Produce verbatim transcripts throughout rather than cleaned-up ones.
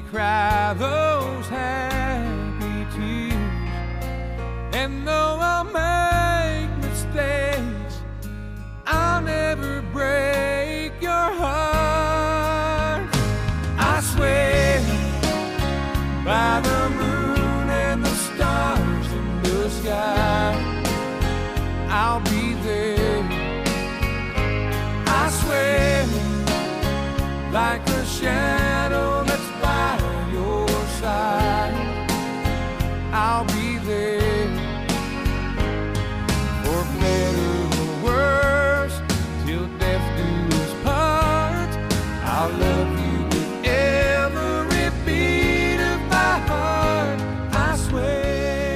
cry those happy tears. And though I'll make mistakes, I'll never break your heart. I swear by the moon and the stars in the sky, I'll be there. I swear like a shadow that's by your side, I'll be there. For better or worse, till death do us part, I'll love you with every beat of my heart. I swear.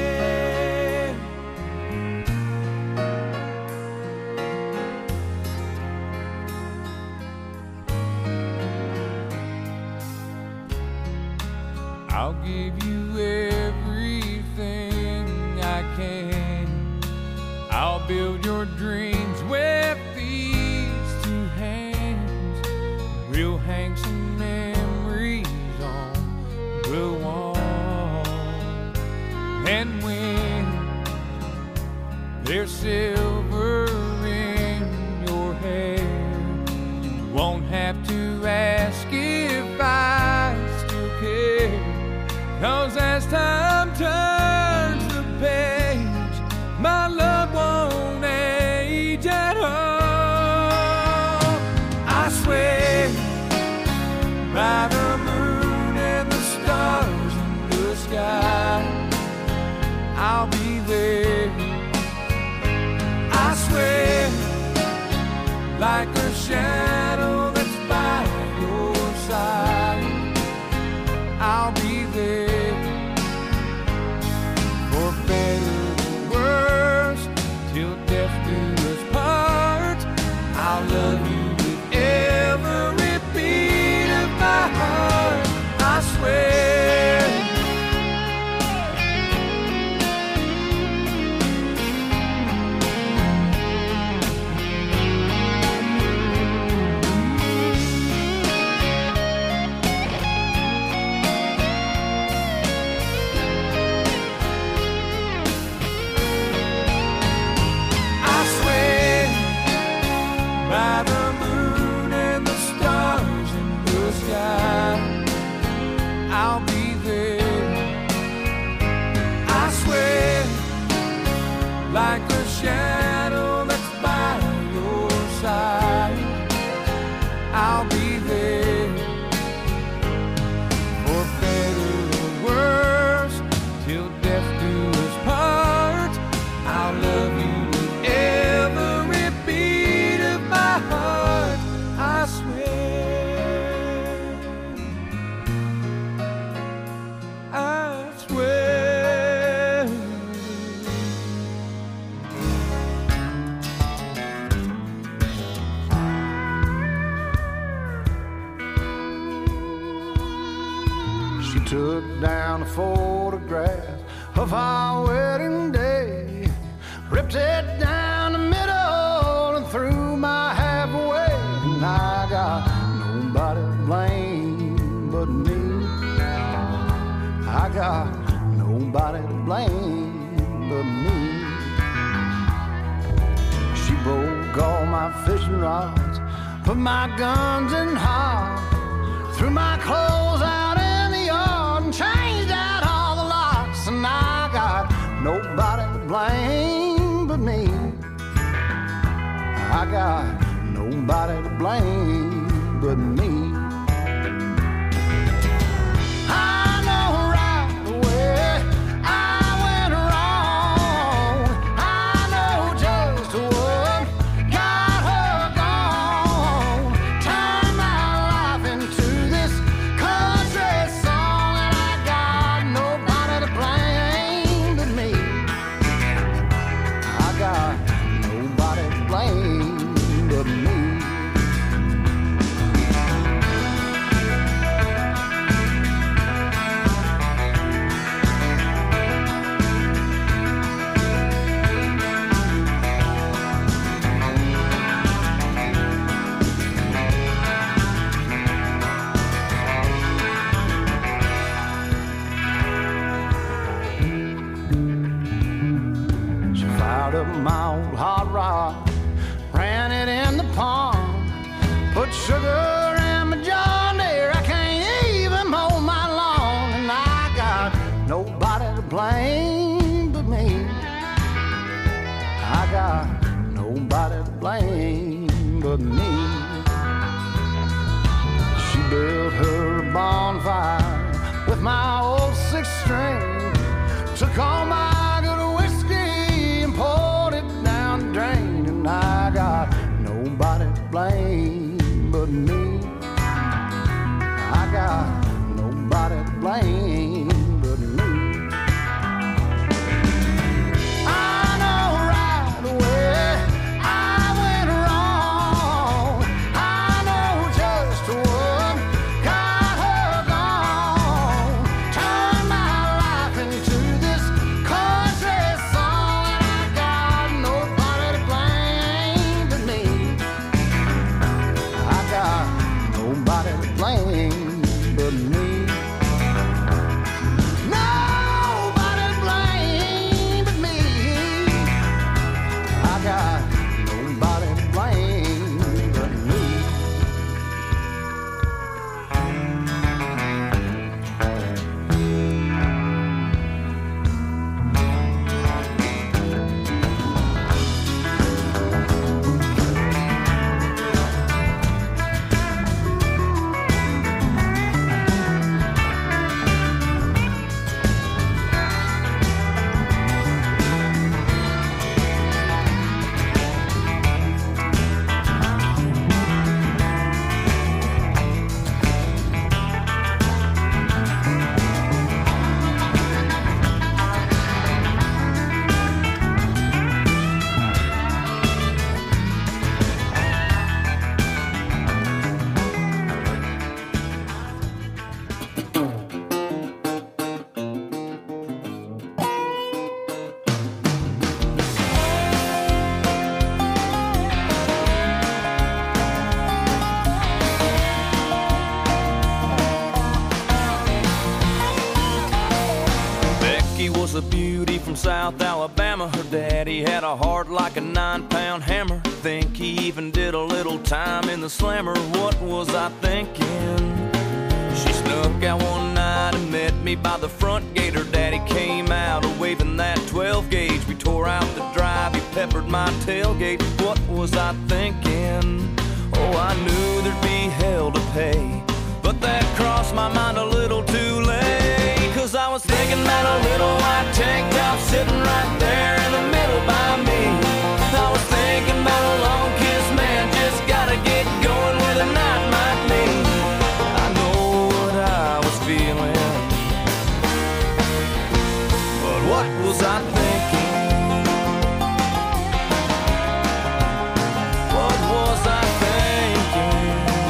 I'll give you everything I can. I'll build your dreams with these two hands. We'll hang some memories on the wall. And when there's silver in your hair, you won't have to ask if I still care. 'Cause as time turns the page, my love won't age at all. I swear by the moon and the stars in the sky, I'll be there. I swear like a shadow that's by your side, I'll be there. For better or worse, till death do us part, I'll love you with every beat of my heart. I swear. By the moon and the stars in the sky, I'll be there. I swear like a shadow that's by your side, I'll be there. For better or worse, till death do us part, I'll love you with every beat of my heart. I swear, I swear. She took down a photograph of our wedding day, ripped it down the middle and threw my half away. And I got nobody to blame but me. I got nobody to blame but me. She broke all my fishing rods, put my guns in hog, threw my clothes out in the yard and changed out all the locks. And I got nobody to blame but me. I got nobody to blame but me. I know right away I went wrong. I know just what got her gone. Turned my life into this country song, and I got nobody to blame but me. I got nobody to blame but me. but me. She built her bonfire with my old six string, took all my good whiskey and poured it down the drain, and I got nobody to blame but me. I got nobody to blame but me. I know right away I went wrong. I know just what got her gone. Turned my life into this country song, and I got nobody to blame but me. I got nobody to blame but me. Nobody to blame but me. I got nobody to blame but me. Becky was a beauty from South Alabama. Her daddy had a heart like a nine-pound hammer. Think he even did a little time in the slammer. What was I thinking? She snuck out one night and met me by the front gate. Her daddy came out waving that twelve gauge. We tore out the drive, he peppered my tailgate. What was I thinking? Oh, I knew there'd be hell to pay, but that crossed my mind a little too late. Cause I was thinking about a little white tank top sitting right there in the middle by me. I was thinking about a long kiss, man, just gotta get going where the night might lead. I know what I was feeling, but what was I thinking? What was I thinking?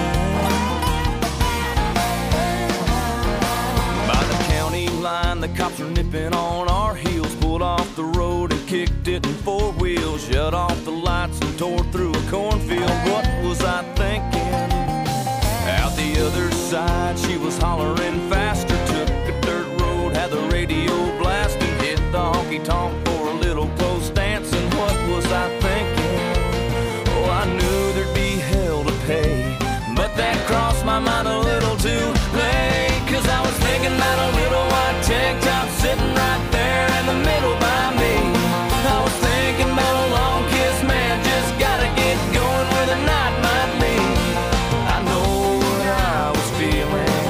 By the county line, the cops were nipping on our heels. Pulled off the road and kicked it in four wheels. Shut off the lights and tore through a cornfield. What was I thinking? Out the other side, she was hollering faster. Took a dirt road, had the radio blasting. Hit the honky-tonk for a little close dancing. What was I thinking? Oh, I knew there'd be hell to pay, but that crossed my mind a little too late. Cause I was thinking about a little white tank top sitting right there in the middle by me. I was thinking about a long kiss, man, just gotta get going where the night might lead. I know what I was feeling,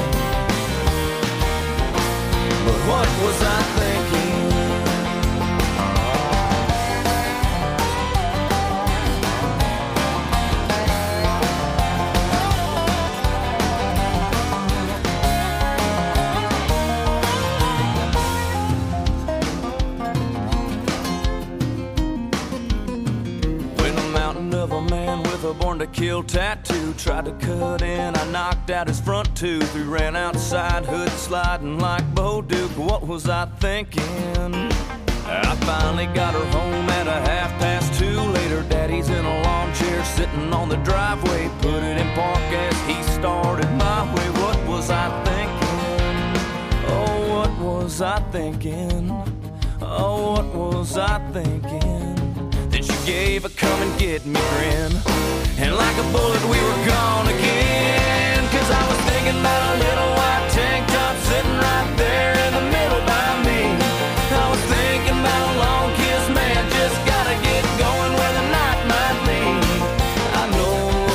but what was I thinking? A born to kill tattoo tried to cut in, I knocked out his front tooth. We ran outside, hood sliding like Bo Duke. What was I thinking? I finally got her home at a half past two. Later, daddy's in a lawn chair sitting on the driveway. Put it in park as he started my way. What was I thinking? Oh, what was I thinking? Oh, what was I thinking? Then she gave a come and get me grin, and like a bullet we were gone again. Cause I was thinking about a little white tank top sitting right there in the middle by me. I was thinking about a long kiss, man, just gotta get going where the night might lead. I know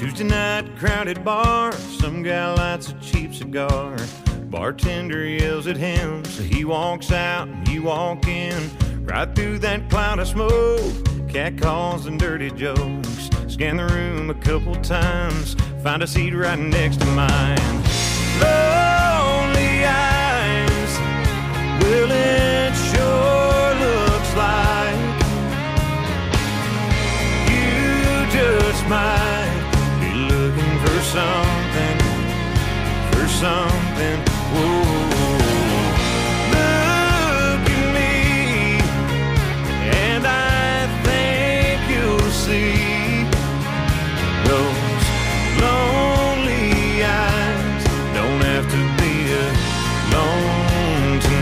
Tuesday night, crowded bar, some guy lights a cheap cigar. Bartender yells at him, so he walks out and you walk in. Right through that cloud of smoke, cat calls and dirty jokes. Scan the room a couple times, find a seat right next to mine. Lonely eyes, well it sure looks like you just might be looking for something, for something. Whoa. Look at me, and I think you'll see those lonely eyes don't have to be alone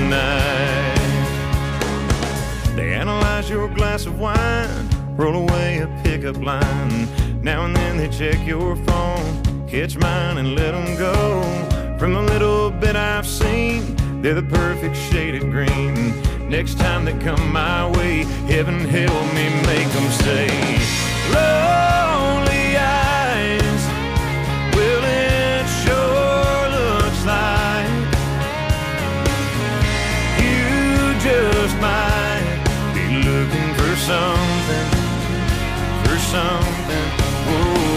tonight. They analyze your glass of wine, roll away a pickup line. Now and then they check your phone, catch mine and let them go. From the little bit I've seen, they're the perfect shade of green. Next time they come my way, heaven help me make them say, lonely eyes, well it sure looks like you just might be looking for something, for something. Whoa.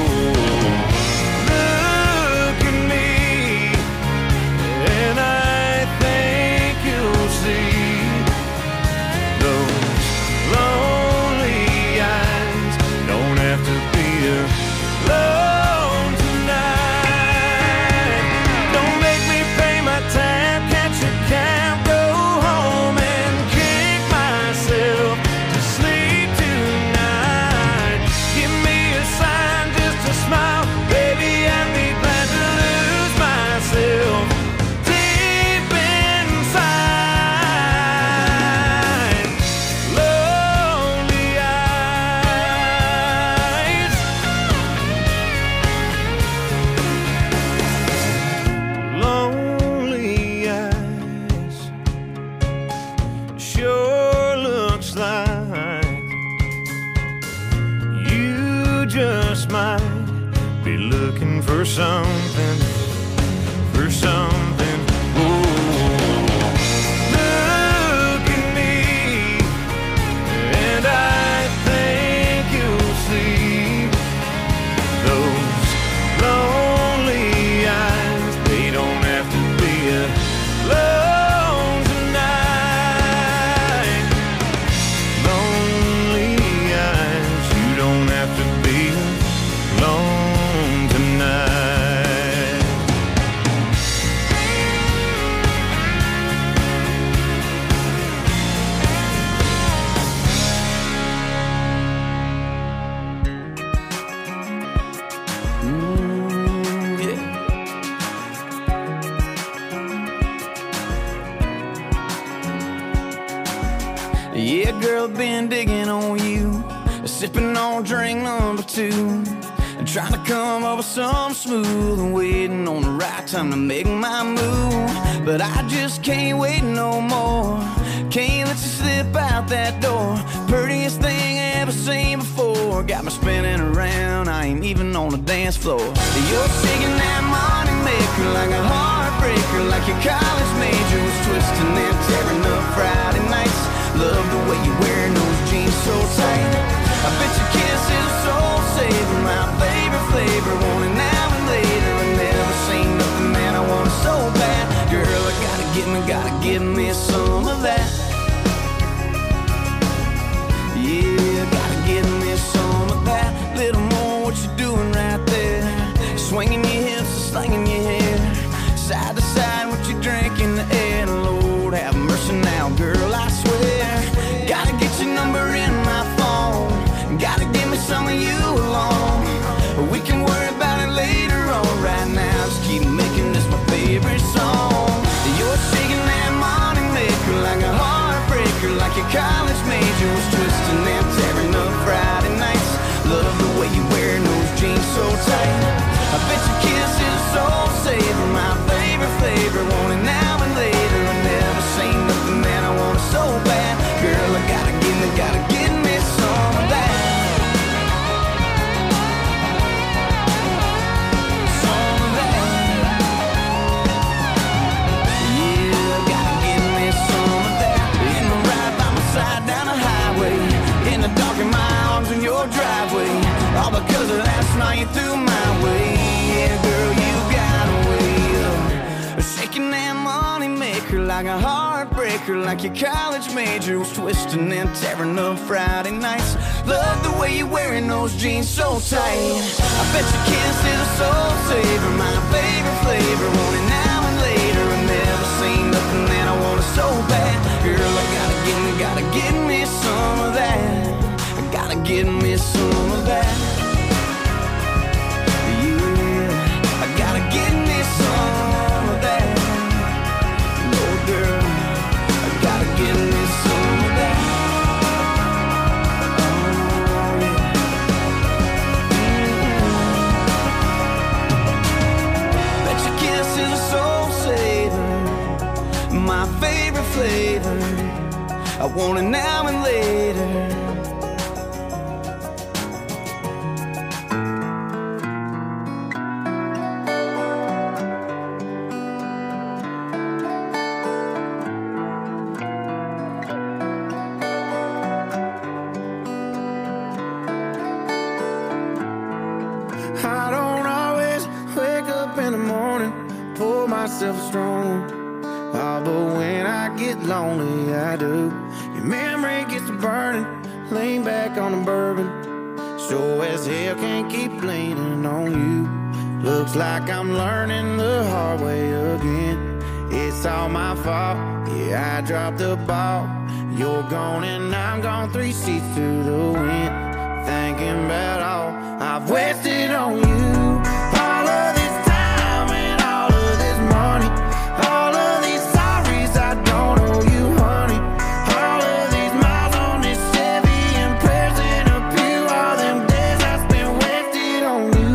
For something, for something. Ooh. Look at me, and I think you'll see those lonely eyes. They don't have to be alone tonight. Lonely eyes, you don't have to be alone. Yeah, girl, been digging on you, sipping on drink number two, trying to come up with something smooth and waiting on the right time to make my move. But I just can't wait no more, can't let you slip out that door. Prettiest thing I ever seen before, got me spinning around, I ain't even on the dance floor. You're shaking that money maker like a heartbreaker, like your college major was twisting and tearing up Friday nights. Love the way you're wearing those jeans so tight. I bet your kiss is soul saver, my favorite flavor. Want it now and later. I never seen nothing, man, I want it so bad. Girl, I gotta get me, gotta give me some of that. Yeah, gotta give me some of that. Little more what you doing right there, swinging your hips and slinging your hair, side to side what you drink in the air. Lord have mercy now, girl, I swear. Gotta get your number in my phone, gotta give me some of you alone. We can worry about it later on, right now just keep making this my favorite song. You're shaking that money maker like a heartbreaker, like your college major was twisting and tearing up Friday nights. Love the way you wearing those jeans so tight. I bet your kiss is soul saver, my favorite flavor. Want it now and later. I never seen nothing, man, I want it so bad. Girl, I gotta give me, gotta give me some of that. down the highway, in the dark in my arms in your driveway, all because of last night you threw my way. Yeah, girl, you got a way of shaking that money maker like a heartbreaker, like your college major was twisting and tearing up Friday nights. Love the way you're wearing those jeans so tight. I bet your kiss is a soul saver, my favorite flavor. Want it now and later, I've never seen nothing that I want it so bad. Girl, I gotta get me, gotta get me some of that. I gotta get me some of that. Yeah, I gotta get me some of that. No, girl, I gotta get me some of that. Oh, yeah. Mm-hmm. Bet your kiss is a soul saver, my favorite flavor. I want it now and later. I don't always wake up in the morning, pour myself a strong. Oh, but when I get lonely, I do. Your memory gets to burning, lean back on the bourbon. Sure as hell can't keep leaning on you. Looks like I'm learning the hard way again. It's all my fault, yeah, I dropped the ball. You're gone and I'm gone, three seats to the wind. Thinking about all I've wasted on you. All of this time and all of this money, all of these sorries I don't owe you, honey. All of these miles on this Chevy and prayers in a pew. All them days I spent wasted on you,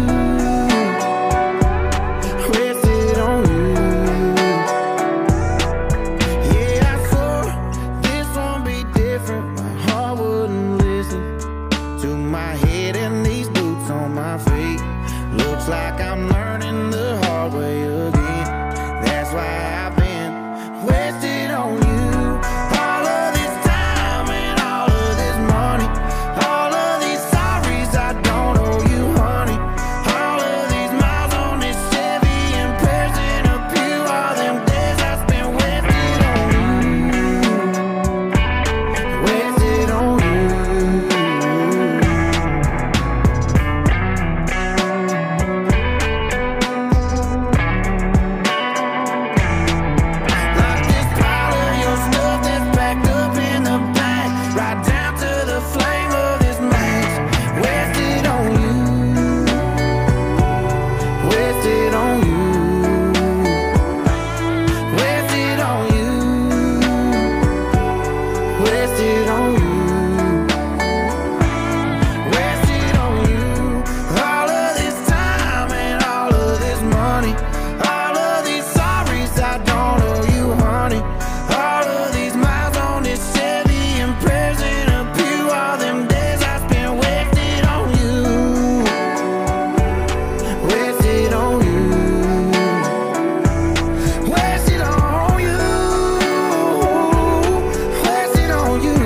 wasted on you. Yeah, I swore this won't be different. My heart wouldn't listen to my head and these boots on my feet. Looks like I'm learning the hard way again. That's why I've been wasted on you. All of this time and all of this money, all of these sorries I don't owe you, honey. All of these miles on this Chevy and prayers in a pew. All them days I spent wasted on you, wasted on you. Like this pile of your stuff that's packed up in the back, right down to the flame of this match. Wasted on you, wasted on you, wasted on you, wasted on you, wasted on you. All of this time and all of this money, all of these sorries I don't owe you, honey. All of these miles on this Chevy and prayers in a pew. All them days I spent wasted on you, wasted on you, wasted on you, wasted on you.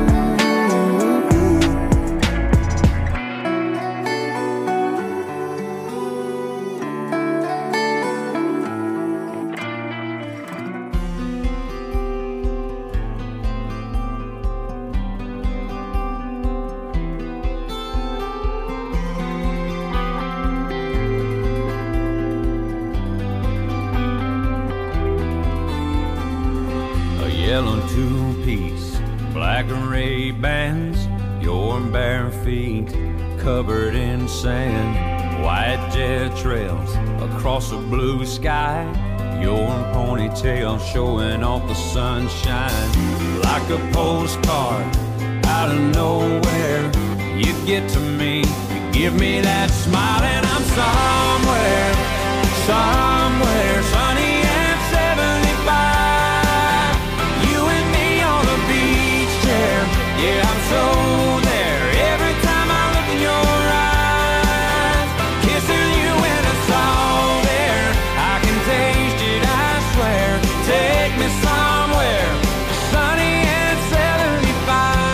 A yellow two-piece, black and red bands, your bare feet covered in sand, white jet trails across a blue sky, your ponytail showing off the sunshine. Like a postcard out of nowhere, you get to me, you give me that smile, and I'm somewhere, somewhere sunny and seventy-five. You and me on the beach chair, yeah, I'm so there. Every time I look in your eyes, kissing you and it's all there. I can taste it, I swear. Take me somewhere sunny and seventy-five.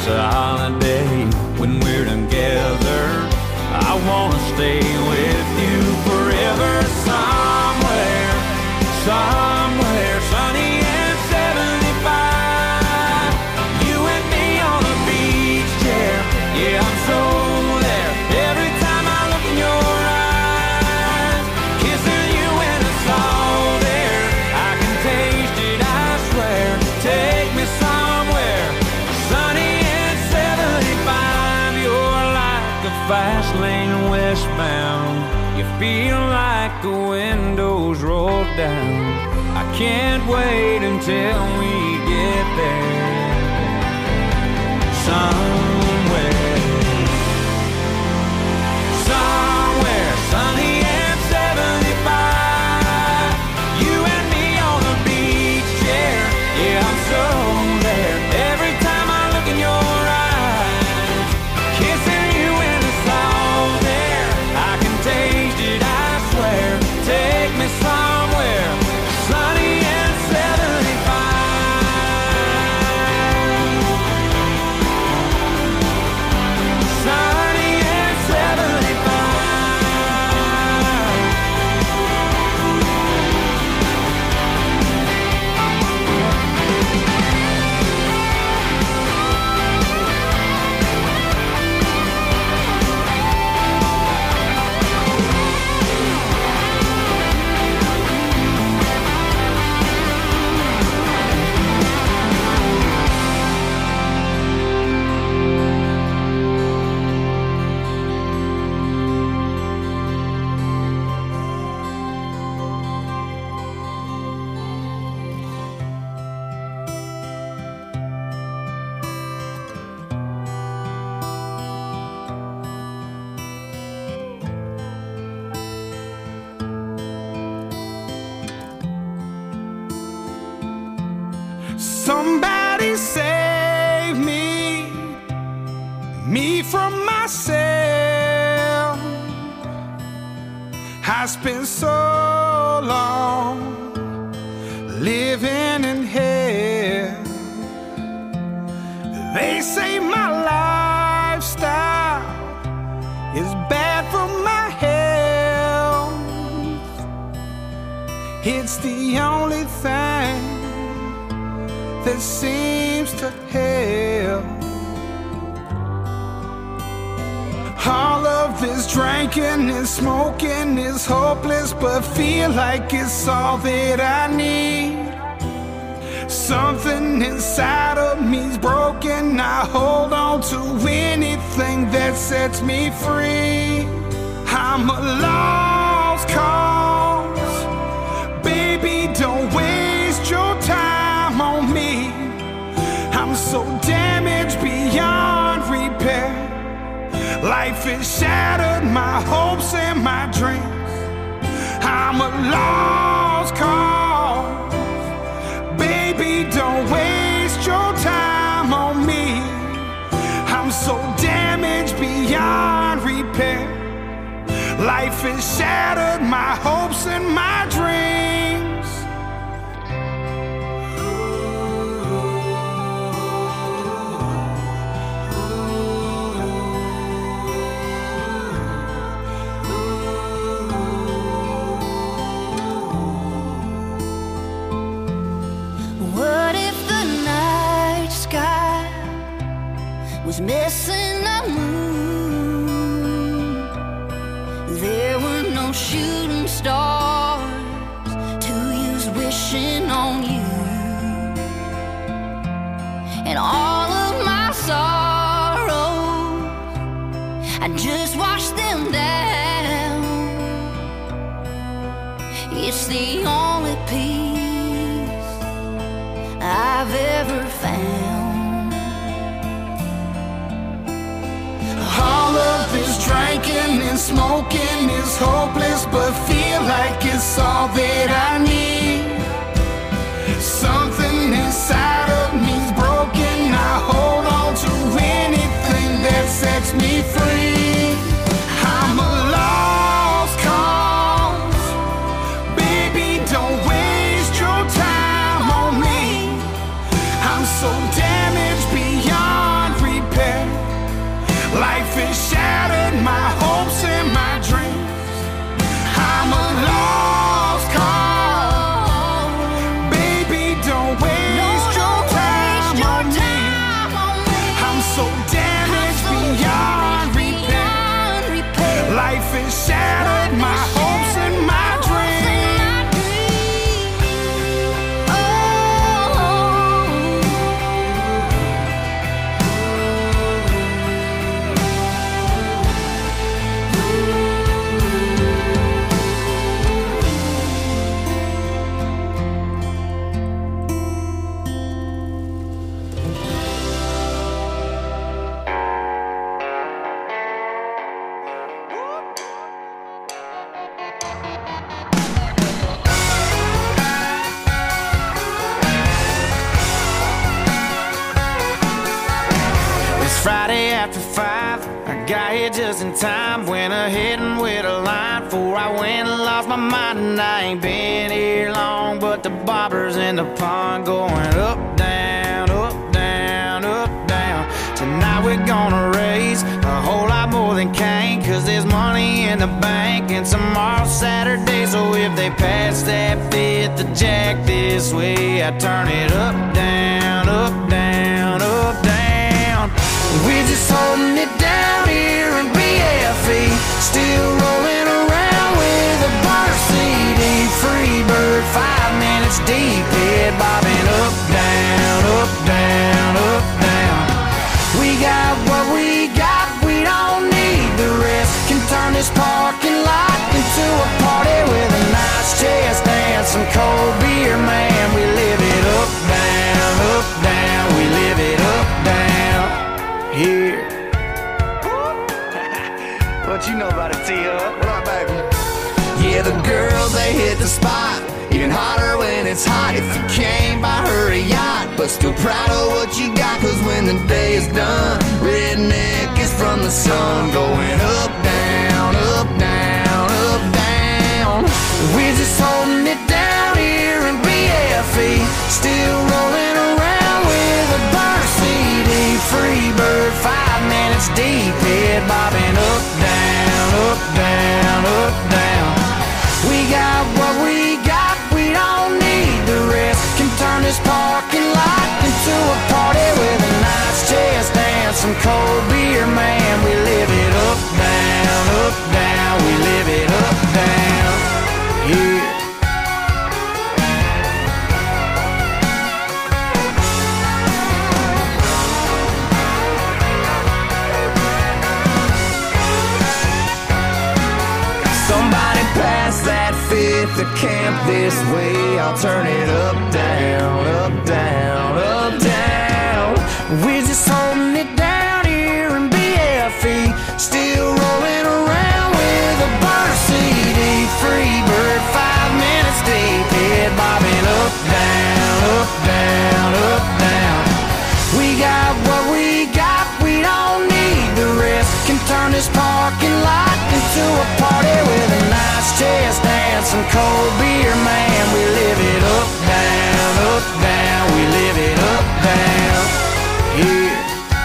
it's a holiday when we're together. I wanna stay with you forever. Somewhere, somewhere sunny and seventy-five. You and me on a beach chair. Yeah, I'm so there. Every time I look in your eyes, kissing you in the salt air. I can taste it, I swear. Take me somewhere sunny and seventy-five. You're like the fast lane westbound. You feel like the windows roll down. I can't wait until we get there. Somewhere, somewhere sunny and seventy-five. You and me on the beach chair. Yeah, I'm so there. Every time I look in your eyes, kissing you in the salt air. I can taste it, I swear. Take me somewhere sunny and seventy-five. Sunny and seventy-five. Somebody save me, me from myself. I spent so long living in hell. They say my lifestyle is bad for my health. It's the only thing that seems to help. All of this drinking and smoking is hopeless, but feel like it's all that I need. Something inside of me's broken. I hold on to anything that sets me free. I'm a lost cause. Baby, don't waste your time on me. I'm so damaged beyond repair. Life has shattered my hopes and my dreams. I'm a lost cause. Baby, don't waste your time on me. I'm so damaged beyond repair. Life has shattered my hopes and my dreams. Was missing a moon. There were no shooting stars to use wishing on you. And all of my sorrows, I just washed them down. It's the only peace I've ever found. All of this drinking and smoking is hopeless, but feel like it's all that I need. Something inside of me's broken. I hold on to anything that sets me free. I'm a lost cause. Baby, don't waste your time on me. I'm so damaged beyond repair. so damaged beyond repair. Life has shattered my hopes and my dreams. Friday after five, I got here just in time. Went ahead and with a line before I went and lost my mind. And I ain't been here long, but the bobbers in the pond going up, down, up, down, up, down. Tonight we're gonna raise a whole lot more than Cain, cause there's money in the bank and tomorrow's Saturday. So if they pass that fifth of Jack this way, I turn it up, down, up, down, up, down. We're just holding it down here in B F E, still rolling around with a burner C D. Free bird, five minutes deep, head bobbing up, down, up, down, up, down. We got what we got, we don't need the rest. Can turn this parking lot into a party with a nice chest and some cold beer, man. We live it up, down, up, down. We live it up, down. Here. What you know about it, T-Up? What up, baby? Yeah, the girls, they hit the spot. Even hotter when it's hot. If you came by her a yacht, but still proud of what you got. Cause when the day is done, redneck is from the sun. Going up, down, up, down, up, down. We're just holding it down here in B F E, still rolling around with a burner C D. Free bird, five minutes deep, head bobbing up, down, up, down, up, down. We got what we got, we don't need the rest. Can turn this parking lot into a party with a nice chest and some cold beer, man. We live it up, down, up, down. We live it up, down. Yeah. Fifth of camp this way, I'll turn it up, down, up, down, up, down. We're just holding it down here in B F E, still rolling around with a burner C D. Free bird, five minutes deep, head bobbing up, down, up, down, up, down. We got what we got, we don't need the rest. Can turn this parking lot into a party with a nice chest and some cold beer, man. We live it up, down, up, down. We live it up, down. Yeah.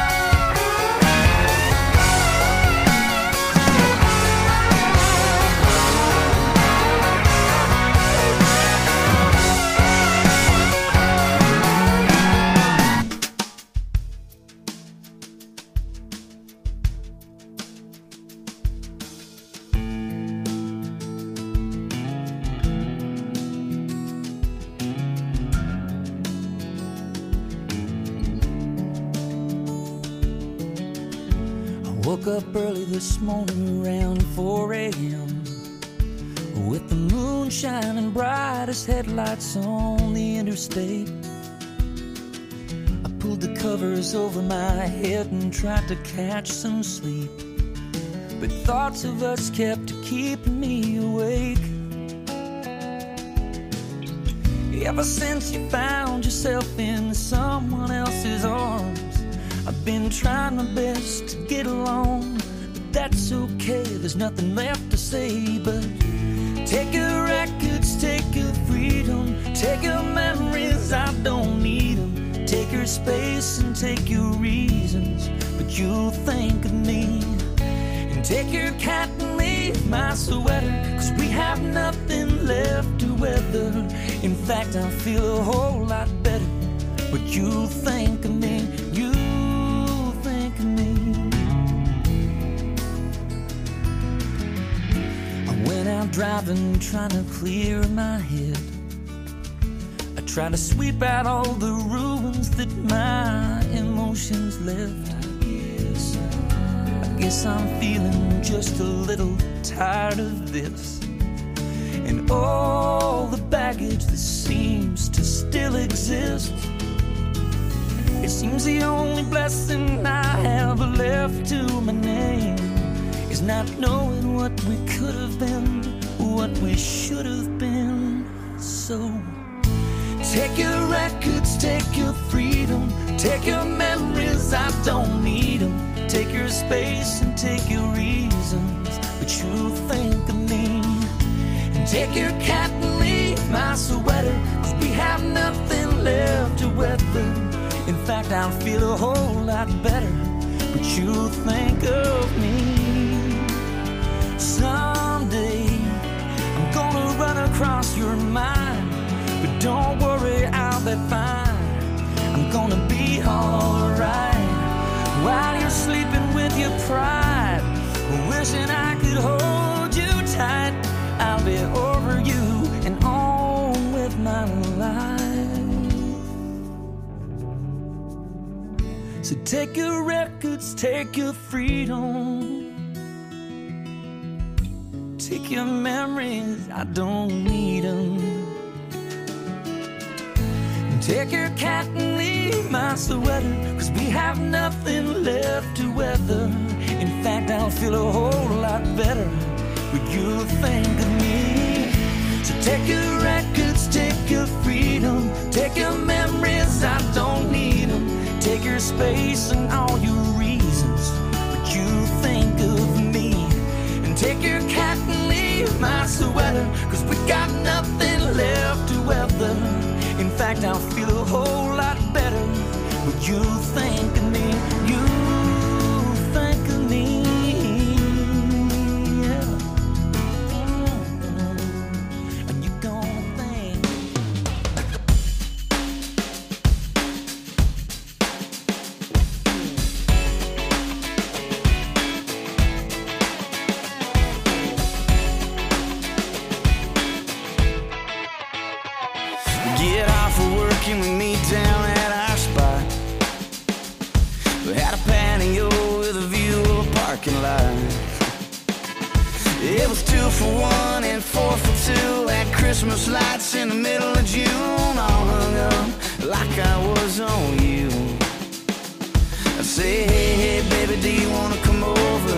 Woke up early this morning around four a m with the moon shining bright as headlights on the interstate. I pulled the covers over my head and tried to catch some sleep, but thoughts of us kept keeping me awake. Ever since you found yourself in someone else's arms, I've been trying my best to get along, but that's okay, there's nothing left to say. But take your records, take your freedom, take your memories, I don't need them. Take your space and take your reasons, but you'll think of me. And take your cat and leave my sweater, cause we have nothing left to weather. In fact, I feel a whole lot better, but you'll think of me. You driving, trying to clear my head. I try to sweep out all the ruins that my emotions left. I guess, I guess I'm feeling just a little tired of this, and all the baggage that seems to still exist. It seems the only blessing I have left to my name is not knowing what we could have been, what we should have been. So take your records, take your freedom, take your memories, I don't need them. Take your space and take your reasons, but you think of me. And take your cat and leave my sweater, 'cause we have nothing left to weather. In fact, I'll feel a whole lot better, but you think of me. Someday I'm gonna run across your mind, but don't worry, I'll be fine. I'm gonna be alright while you're sleeping with your pride, wishing I could hold you tight. I'll be over you and on with my life. So take your records, take your freedom, take your memories, I don't need them. Take your cat and leave my sweater, 'cause we have nothing left to weather. In fact, I'll feel a whole lot better when you think of me. So take your records, take your freedom, take your memories, I don't need them. Take your space and all your reasons, but you think of me. And take your cat and leave my sweater, 'cause we got nothing left to weather. In fact, I'll feel a whole lot better when you think of me. You think of me, yeah. And you gon' think. Get off of work and we meet down at our spot. We had a patio with a view of a parking lot. It was two for one and four for two. Had Christmas lights in the middle of June, all hung up like I was on you. I say, hey, hey, baby, do you wanna come over?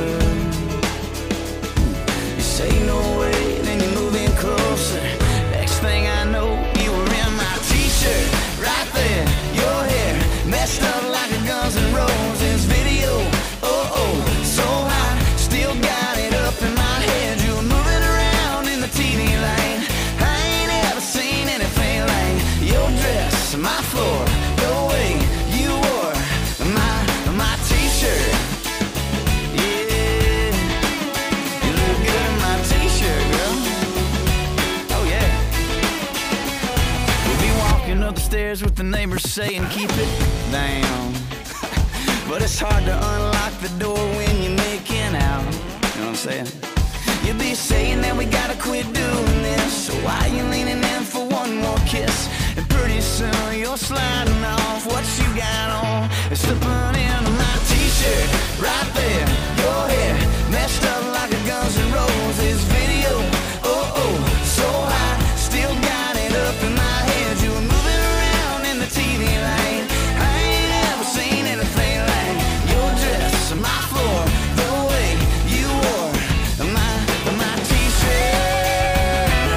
You say no way, then you move in closer. Next thing I know, you were in my t-shirt, right there. Your hair messed up like a Guns N' Roses video. Oh, oh, so hot, still got it up in my head. You were moving around in the T V lane. I ain't ever seen anything like your dress, my floor, the way you wore my, my t-shirt. Yeah, you look good in my t-shirt, girl. Oh, yeah. We'll be walking up the stairs with the neighbors saying, keep it down. But it's hard to unlock the door when you're making out. You know what I'm saying? You'll be saying that we gotta quit doing this, so why you leaning in for one more kiss? And pretty soon you're sliding off what you got on and slipping into my t-shirt, right there. Your hair messed up like a Guns N' Roses video. Oh, oh, so high, still got it up in my head. You were moving around in the T V lane. I ain't ever seen anything like your dress, my floor, the way you wore my, my t-shirt,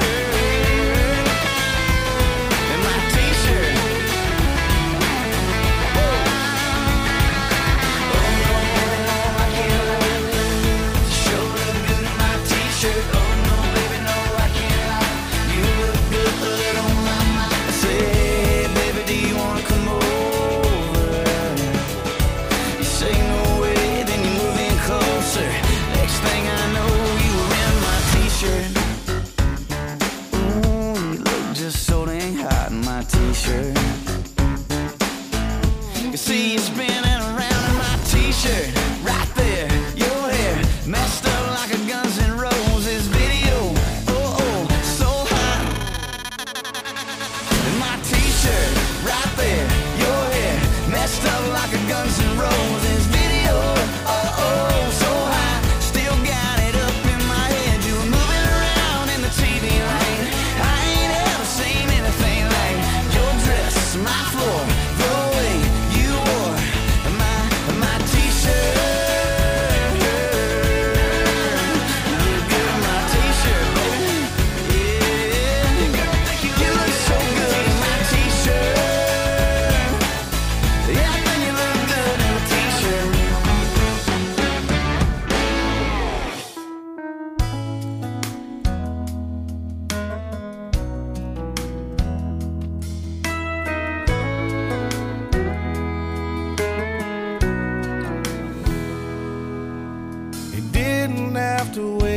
and my t-shirt. Oh, no, I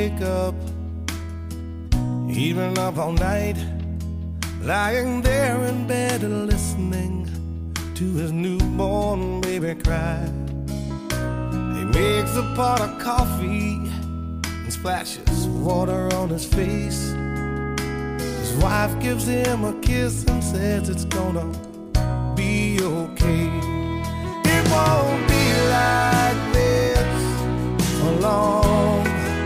wake up, even up all night, lying there in bed and listening to his newborn baby cry. He makes a pot of coffee and splashes water on his face. His wife gives him a kiss and says it's gonna be okay. It won't be like this for long.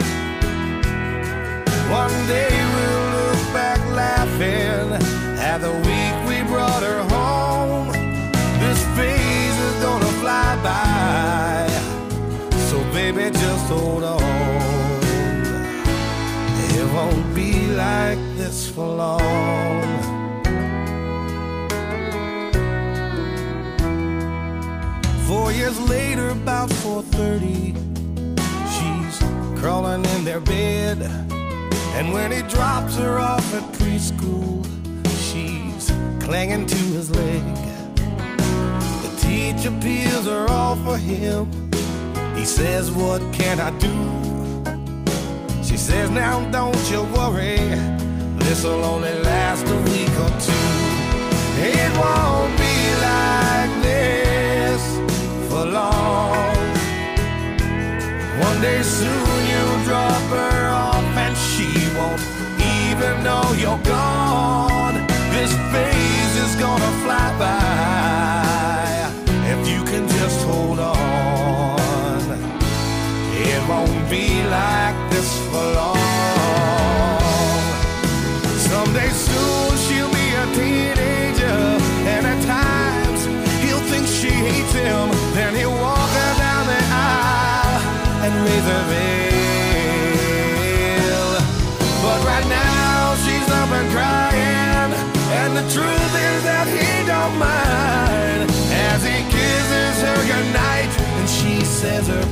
One day we'll look back laughing at the week we brought her home. This phase is gonna fly by, so baby just hold on. It won't be like this for long. Four years later, about four thirty, she's crawling in their bed. And when he drops her off at preschool, she's clinging to his leg. The teacher peels her off for him. He says, what can I do? She says, now don't you worry, this'll only last a week or two. It won't be like this for long. One day soon you'll drop her off and she won't even know you're gone. This phase is gonna fly by if you can just hold on. It won't be like this for long. Someday soon she'll be a teenager, and at times he'll think she hates him. Then he'll walk her down the aisle and raise her veil. But right now she's up and crying, and the truth is that he don't mind as he kisses her goodnight and she says her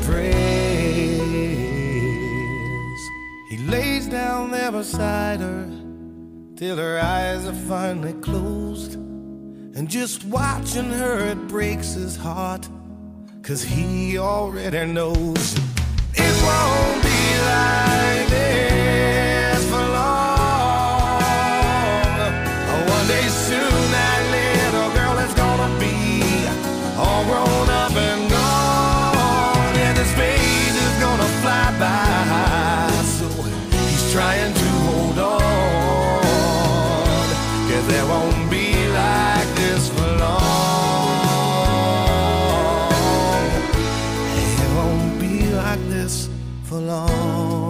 prayers. He lays down there beside her till her eyes are finally closed, and just watching her it breaks his heart, 'cause he already knows it won't be like this for long. One day soon that little girl is gonna be all grown up and gone, and his phase is gonna fly by, so he's trying to hold on, 'cause there won't be like this for long. It won't be like this for long.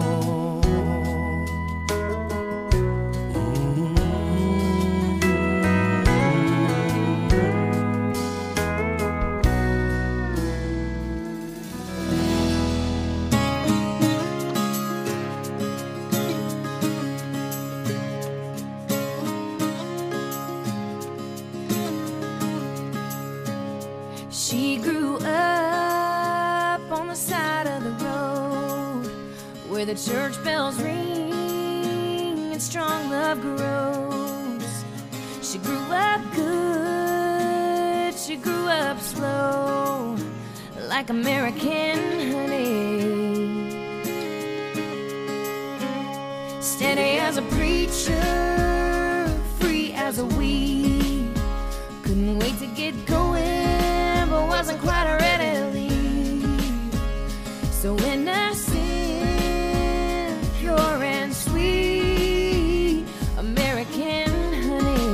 She grew up on the side of the road where the church bells ring and strong love grows. She grew up good, she grew up slow, like American honey. Steady as a preacher, free as a weed. Couldn't wait to get going, but wasn't quite ready to leave. So innocent, pure and sweet, American honey.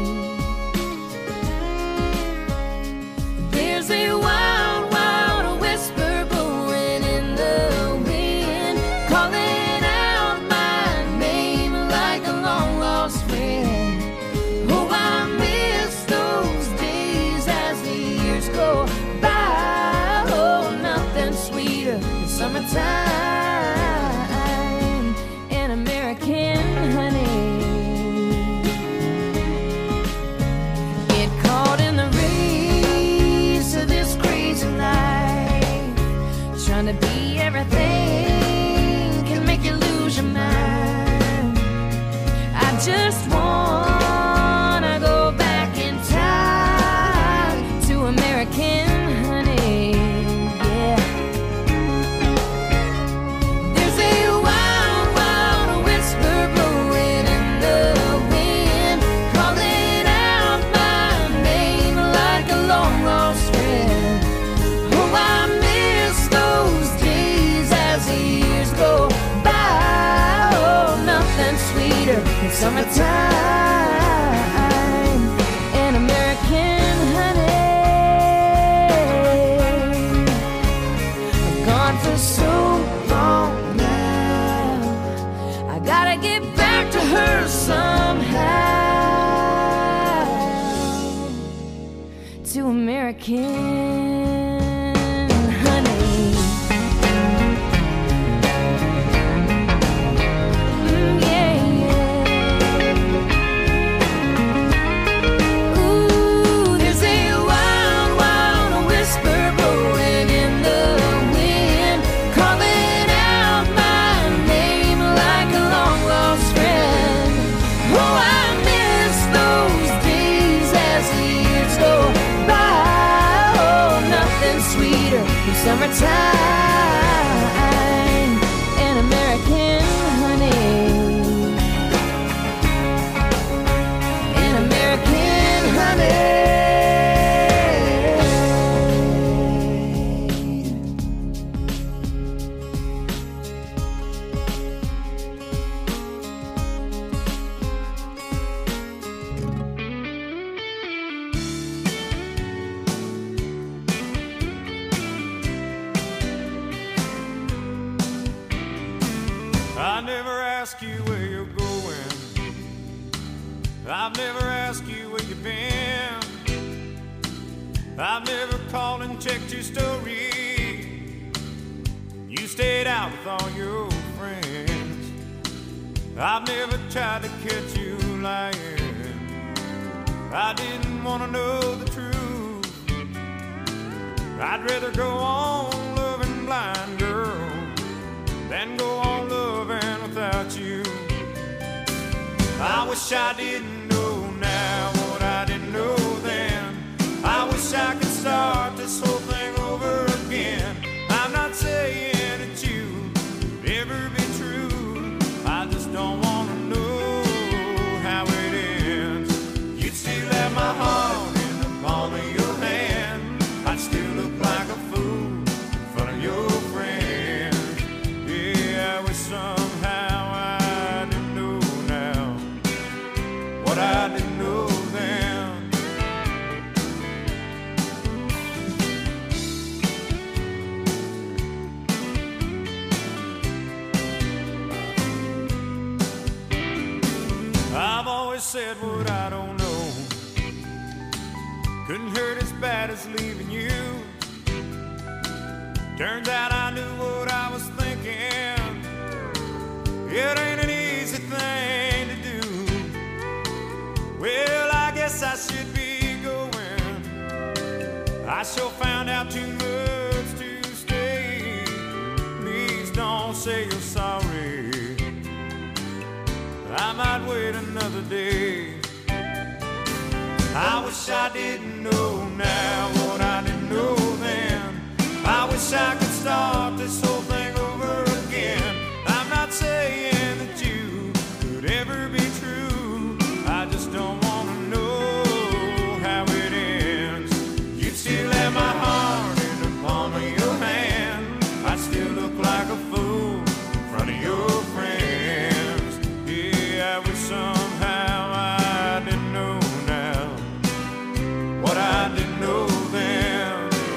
There's a wild, wild whisper blowing in the wind, calling out my name like a long lost friend. Oh, I miss those days as the years go by. Oh, nothing sweeter than summertime and American honey. Get caught in the race of this crazy life, trying to be everything can make you lose your mind. I just wanna go back in time to American honey, yeah. There's a wild, summertime and American honey. I've gone for so long now, I gotta get back to her somehow. To American honey. Mm, yeah, yeah. Ooh, there's a wild, wild whisper blowing in the wind, calling out my name like a long lost friend. Oh, I miss those days as the years go by. Oh, nothing sweeter than summertime and American honey. And American honey. I never ask you where you're going. I've never asked you where you've been. I've never called and checked your story. You stayed out with all your friends. I've never tried to catch you lying. I didn't want to know the truth. I'd rather go on loving blind, girl, than go on loving without you. I wish I didn't know now what I didn't know then. I wish I could start this whole thing over again. I'm not saying that you could ever be true. I just don't want to know how it ends. You'd still have my heart in the palm of your hand. I'd still look like a fool in front of your friends. Yeah, I wish somehow I didn't know now what I didn't know then. I've always said what I don't know. Couldn't hurt as bad as leaving you. Turns out I knew what I was thinking. It ain't an easy thing to do. Well, I guess I should be going. I sure found out too much to stay. Please don't say you're sorry. I might wait another day. I wish I didn't know now what I didn't know then. I wish I could start this whole thing over again. I'm not saying that you could ever be true. I just don't want to know how it ends. You'd still have my heart in the palm of your hand. I'd still look like a fool in front of your friends. Yeah, I wish somehow I didn't know now what I didn't know then.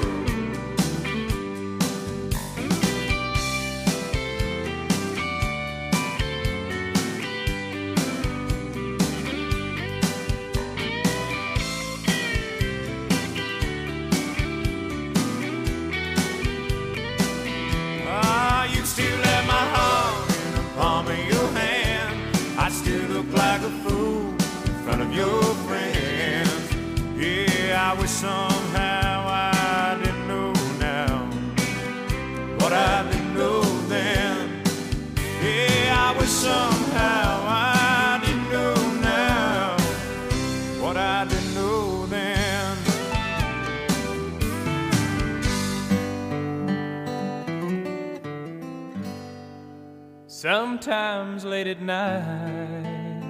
Ah, you'd still have my heart in the palm of your hand. I'd still look like a fool in front of your friends. Yeah, I wish somehow I didn't know now what I didn't know then. Yeah, I wish somehow I didn't know now what I didn't know then. Sometimes late at night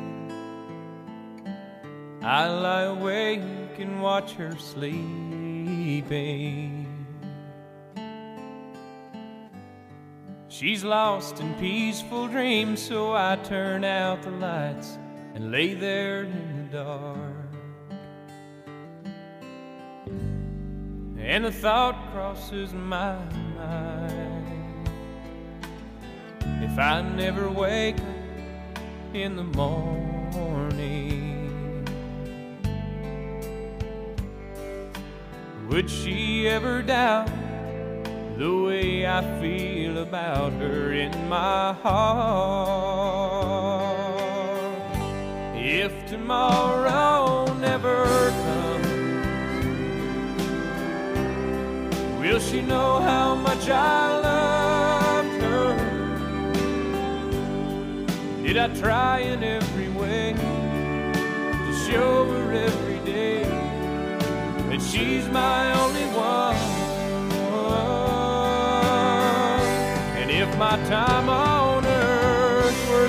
I lie awake and watch her sleeping. She's lost in peaceful dreams, so I turn out the lights and lay there in the dark. And the thought crosses my mind, if I never wake up in the morning, would she ever doubt the way I feel about her in my heart? If tomorrow never comes, will she know how much I loved her? Did I try in every way to show her every day that she's my only one? And if my time on earth were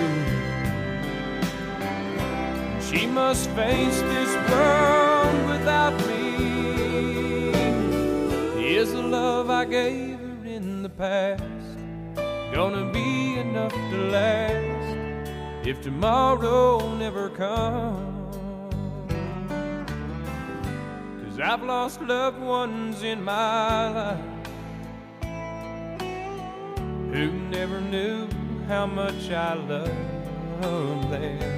through, she must face this world without me. Is the love I gave her in the past gonna be enough to last if tomorrow never comes? 'Cause I've lost loved ones in my life who never knew how much I loved them.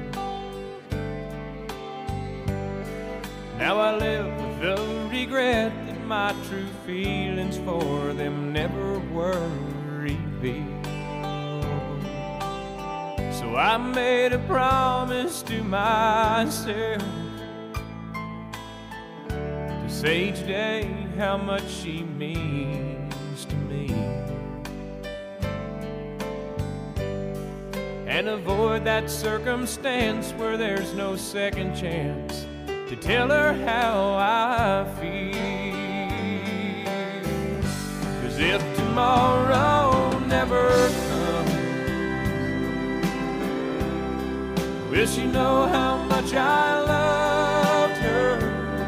Now I live with the regret that my true feelings for them never were revealed. So I made a promise to myself to say each day how much she means to me, and avoid that circumstance where there's no second chance to tell her how I feel. 'Cause if tomorrow never comes, will she know how much I loved her?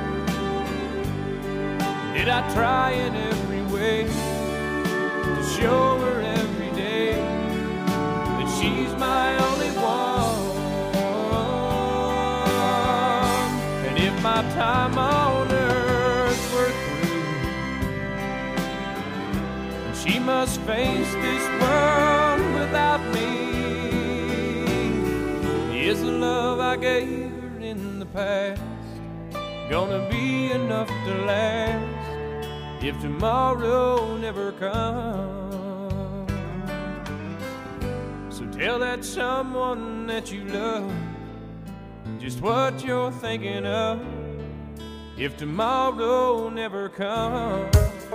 Did I try in every way to show her every day that she's my only one? And if my time on earth were through, she must face this world without me, is the love I gave her in the past gonna be enough to last if tomorrow never comes? So tell that someone that you love just what you're thinking of if tomorrow never comes.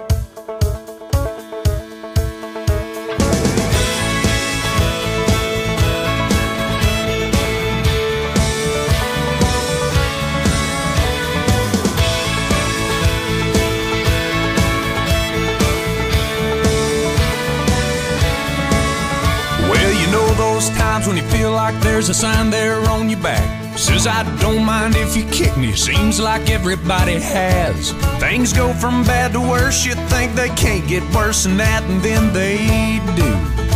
Those times when you feel like there's a sign there on your back says I don't mind if you kick me. Seems like everybody has. Things go from bad to worse. You think they can't get worse than that, and then they do.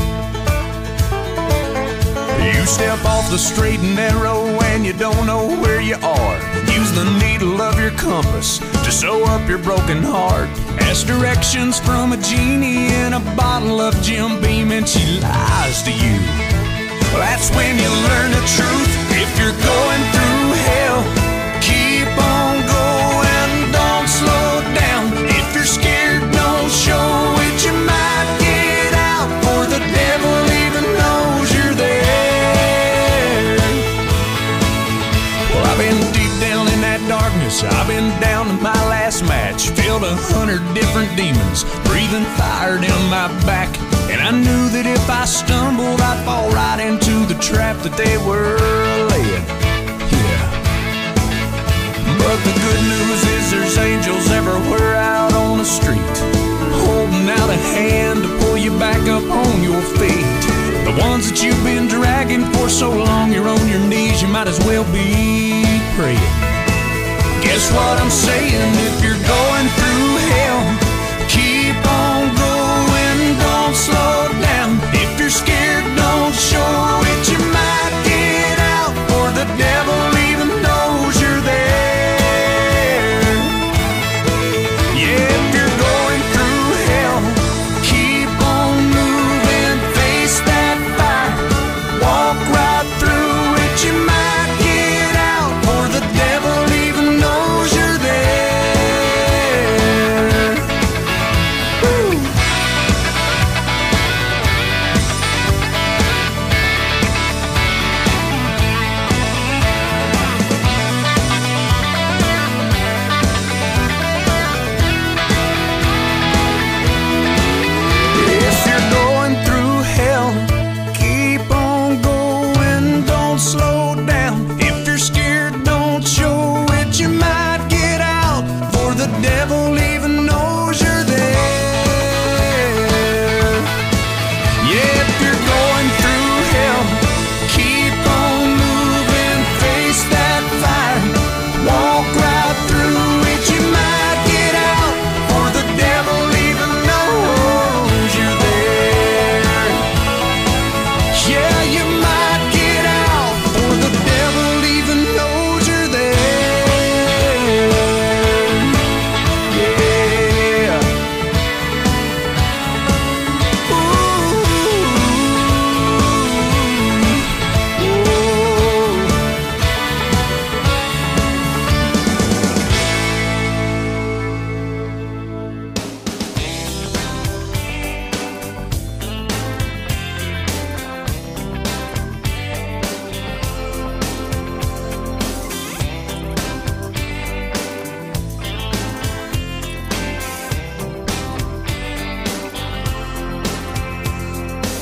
You step off the straight and narrow and you don't know where you are. Use the needle of your compass to sew up your broken heart. Ask directions from a genie in a bottle of Jim Beam and she lies to you. That's when you learn the truth. If you're going through hell, keep on going, don't slow down. If you're scared, don't show it. You might get out, for the devil even knows you're there. Well, I've been deep down in that darkness. I've been down to my last match. Filled a hundred different demons, breathing fire down my back. And I knew that if I stumbled, I'd fall right into the trap that they were laying. Yeah. But the good news is there's angels everywhere out on the street, holding out a hand to pull you back up on your feet. The ones that you've been dragging for so long, you're on your knees, you might as well be praying. Guess what I'm saying? If you're going through hell, keep on going, don't slow down. If you're scared, don't show it. You might get out,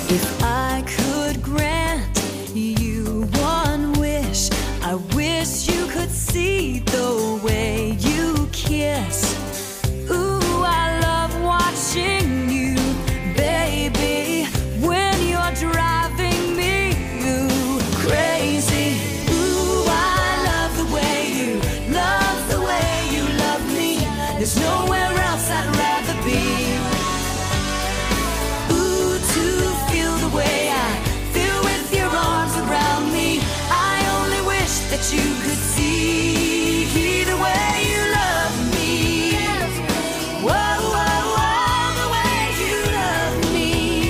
If I could grant you one wish, I wish you could see the way you kiss. Ooh, I love watching you, baby, when you're driving me ooh, crazy. Ooh, I love the way you, love the way you love me. There's nowhere else I'd rather be. Ooh, to feel the way I feel with your arms around me. I only wish that you could see the way you love me. Whoa, whoa, whoa, the way you love me.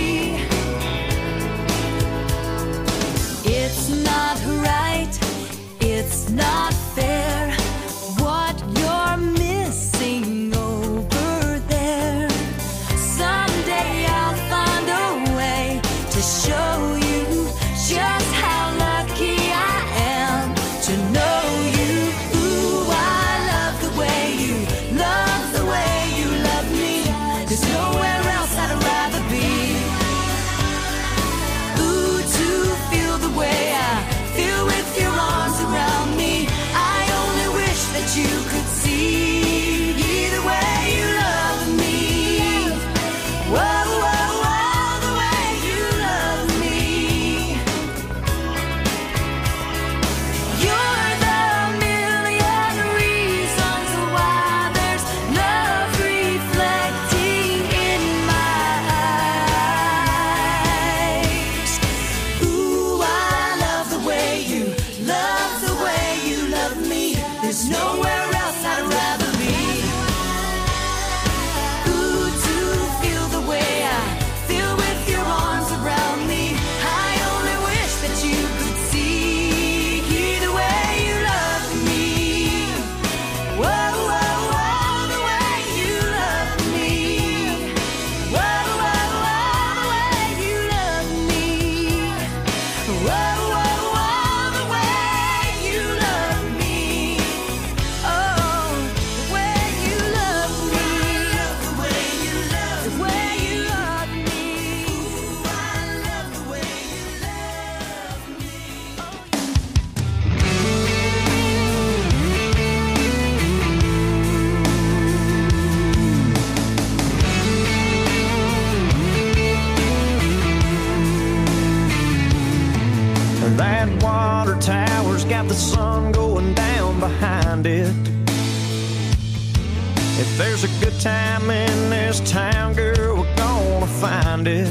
It's not right, it's not fair, what you're missing over there. Someday I'll find a way to show you just how lucky I am to know you. Ooh, I love the way you, love the way you love me. There's nowhere else I'd rather be. Ooh, to feel the way I feel with your arms around me. I only wish that you could see the way you love me. Whoa, whoa, whoa, the way you love me. You're the million reasons why there's love reflecting in my eyes. Ooh, I love the way you, love the way you love me. There's nowhere else I'd rather be. Ooh, to feel the way I feel with your arms around me. I only wish that you could see the way you love me. Whoa, whoa, whoa, the way you love me. Whoa, whoa, whoa, the way you love me. Whoa, whoa, whoa, the way you love me. Oh, the way you love me. The way you love me. The way you love me. Ooh, I love the way you love me. That water tower's got the sun going down behind it. If there's a good time in this town, girl, we're gonna find it.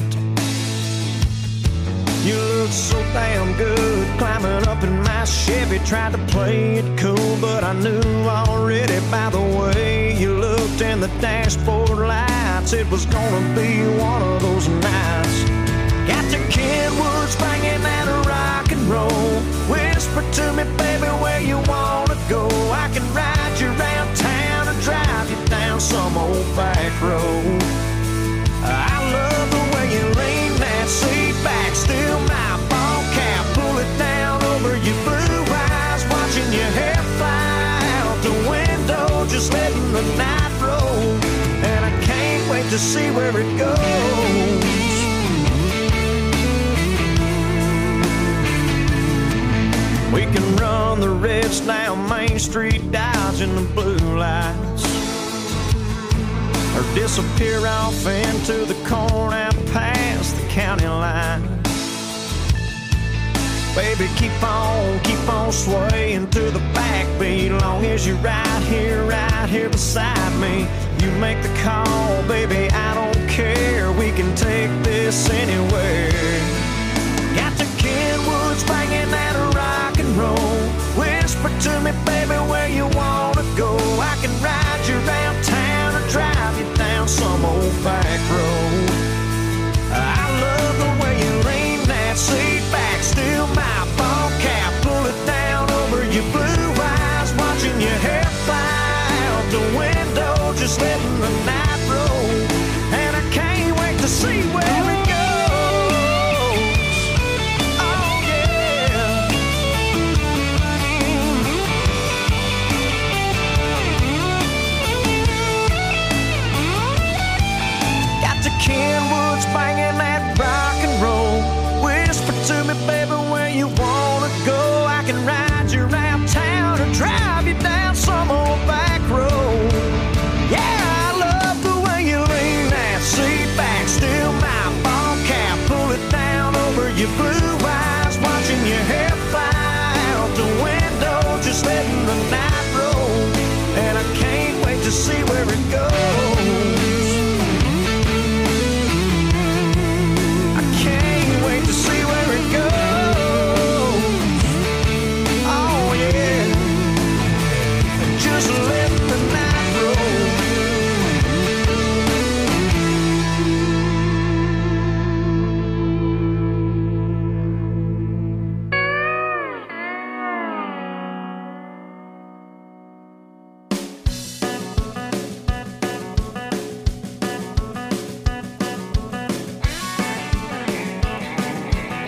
You look so damn good climbing up in my Chevy. Tried to play it cool, but I knew already by the way you looked in the dashboard lights it was gonna be one of those nights. Got your Kenwoods banging that rock and roll. Whisper to me, baby, where you wanna go. I can ride you around town and drive you down some old back road. I love the way you lean that seat back, still my ball cap, pull it down over your blue eyes, watching your hair fly out the window, just letting the night roll. And I can't wait to see where it goes. We can run the reds down Main Street, dodging the blue lights, or disappear off into the corn out past the county line. Baby, keep on, keep on swaying to the backbeat, long as you're right here, right here beside me. You make the call, baby, I don't care. We can take this anywhere. Got the Kenwoods banging that rock and roll. Whisper to me, baby, where you wanna go. I can ride you around town or drive you down some old back road. I love the way you lean that seat back, still my ball cap, pull it down over your blue eyes, watching your hair fly out the window, just letting the night roll. And I can't wait to see where it goes. Oh yeah. Got the kid